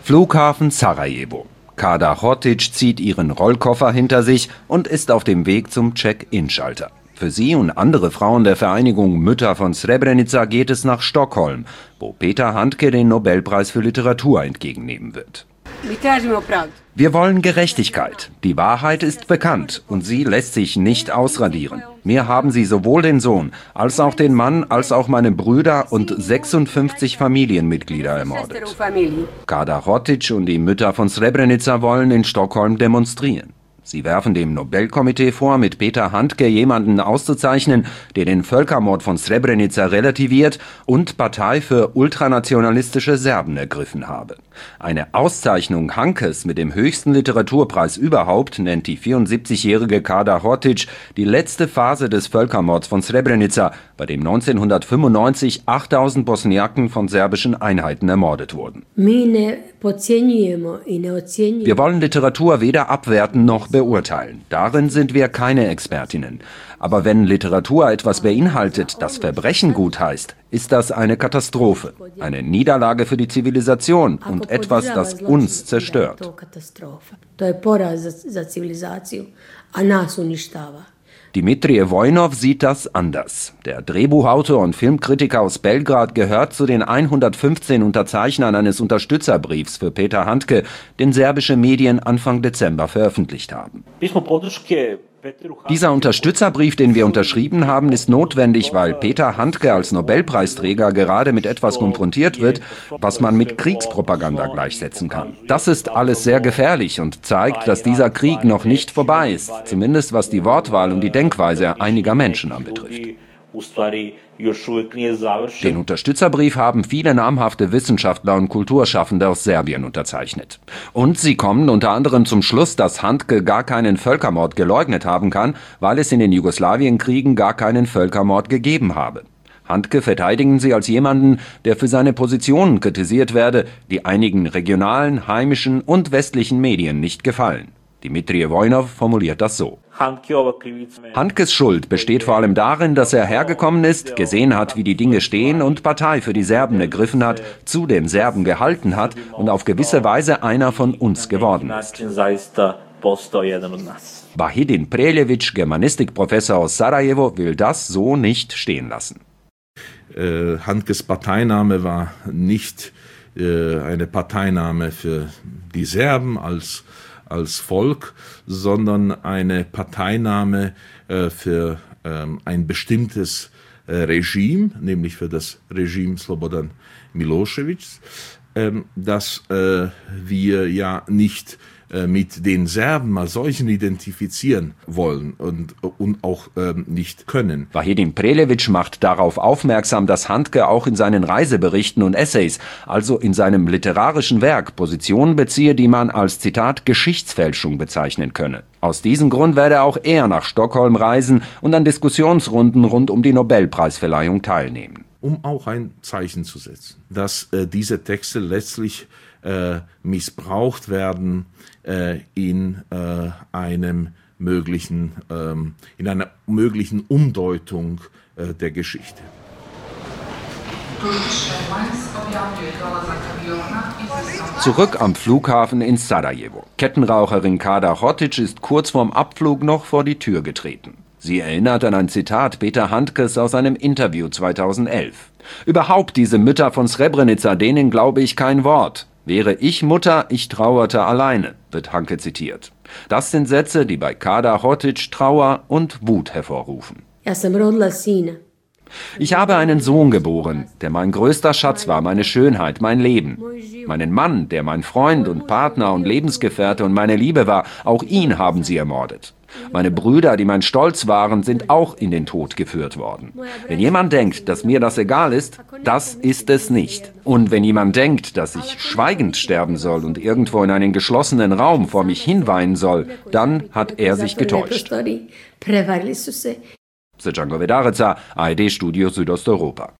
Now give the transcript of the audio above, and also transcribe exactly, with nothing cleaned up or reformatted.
Flughafen Sarajevo. Kada Hortić zieht ihren Rollkoffer hinter sich und ist auf dem Weg zum Check-in-Schalter. Für sie und andere Frauen der Vereinigung Mütter von Srebrenica geht es nach Stockholm, wo Peter Handke den Nobelpreis für Literatur entgegennehmen wird. Wir wollen Gerechtigkeit. Die Wahrheit ist bekannt und sie lässt sich nicht ausradieren. Mir haben sie sowohl den Sohn, als auch den Mann, als auch meine Brüder und sechsundfünfzig Familienmitglieder ermordet. Kada Hortić und die Mütter von Srebrenica wollen in Stockholm demonstrieren. Sie werfen dem Nobelkomitee vor, mit Peter Handke jemanden auszuzeichnen, der den Völkermord von Srebrenica relativiert und Partei für ultranationalistische Serben ergriffen habe. Eine Auszeichnung Handkes mit dem höchsten Literaturpreis überhaupt nennt die vierundsiebzigjährige Kada Hortić die letzte Phase des Völkermords von Srebrenica, bei dem neunzehnhundertfünfundneunzig achttausend Bosniaken von serbischen Einheiten ermordet wurden. Wir wollen Literatur weder abwerten noch beurteilen. Darin sind wir keine Expertinnen. Aber wenn Literatur etwas beinhaltet, das Verbrechen gutheißt, ist das eine Katastrophe, eine Niederlage für die Zivilisation und etwas, das uns zerstört. Dimitrije Vojnov sieht das anders. Der Drehbuchautor und Filmkritiker aus Belgrad gehört zu den hundertfünfzehn Unterzeichnern eines Unterstützerbriefs für Peter Handke, den serbische Medien Anfang Dezember veröffentlicht haben. Dieser Unterstützerbrief, den wir unterschrieben haben, ist notwendig, weil Peter Handke als Nobelpreisträger gerade mit etwas konfrontiert wird, was man mit Kriegspropaganda gleichsetzen kann. Das ist alles sehr gefährlich und zeigt, dass dieser Krieg noch nicht vorbei ist, zumindest was die Wortwahl und die Denkweise einiger Menschen anbetrifft. Den Unterstützerbrief haben viele namhafte Wissenschaftler und Kulturschaffende aus Serbien unterzeichnet. Und sie kommen unter anderem zum Schluss, dass Handke gar keinen Völkermord geleugnet haben kann, weil es in den Jugoslawienkriegen gar keinen Völkermord gegeben habe. Handke verteidigen sie als jemanden, der für seine Positionen kritisiert werde, die einigen regionalen, heimischen und westlichen Medien nicht gefallen. Dimitrije Vojnov formuliert das so. Handkes Schuld besteht vor allem darin, dass er hergekommen ist, gesehen hat, wie die Dinge stehen und Partei für die Serben ergriffen hat, zu den Serben gehalten hat und auf gewisse Weise einer von uns geworden ist. Vahidin Preljević, Germanistikprofessor aus Sarajevo, will das so nicht stehen lassen. Äh, Handkes Parteinahme war nicht äh, eine Parteinahme für die Serben als als Volk, sondern eine Parteinahme äh, für ähm, ein bestimmtes äh, Regime, nämlich für das Regime Slobodan Miloševićs, ähm, das äh, wir ja nicht äh, mit den Serben als solchen identifizieren wollen und, und auch ähm, nicht können. Vahidin Preljević macht darauf aufmerksam, dass Handke auch in seinen Reiseberichten und Essays, also in seinem literarischen Werk, Positionen beziehe, die man als, Zitat, Geschichtsfälschung bezeichnen könne. Aus diesem Grund werde auch er nach Stockholm reisen und an Diskussionsrunden rund um die Nobelpreisverleihung teilnehmen. Um auch ein Zeichen zu setzen, dass äh, diese Texte letztlich äh, missbraucht werden äh, in äh, einem möglichen, ähm, in einer möglichen Umdeutung äh, der Geschichte. Zurück am Flughafen in Sarajevo. Kettenraucherin Kada Hortić ist kurz vorm Abflug noch vor die Tür getreten. Sie erinnert an ein Zitat Peter Handkes aus einem Interview zweitausendelf. Überhaupt diese Mütter von Srebrenica, denen glaube ich kein Wort. Wäre ich Mutter, ich trauerte alleine, wird Handke zitiert. Das sind Sätze, die bei Kada Hortić Trauer und Wut hervorrufen. Ich habe einen Sohn geboren, der mein größter Schatz war, meine Schönheit, mein Leben. Meinen Mann, der mein Freund und Partner und Lebensgefährte und meine Liebe war, auch ihn haben sie ermordet. Meine Brüder, die mein Stolz waren, sind auch in den Tod geführt worden. Wenn jemand denkt, dass mir das egal ist, das ist es nicht. Und wenn jemand denkt, dass ich schweigend sterben soll und irgendwo in einen geschlossenen Raum vor mich hinweinen soll, dann hat er sich getäuscht. Srđan Govedareca, A R D Studio Südosteuropa.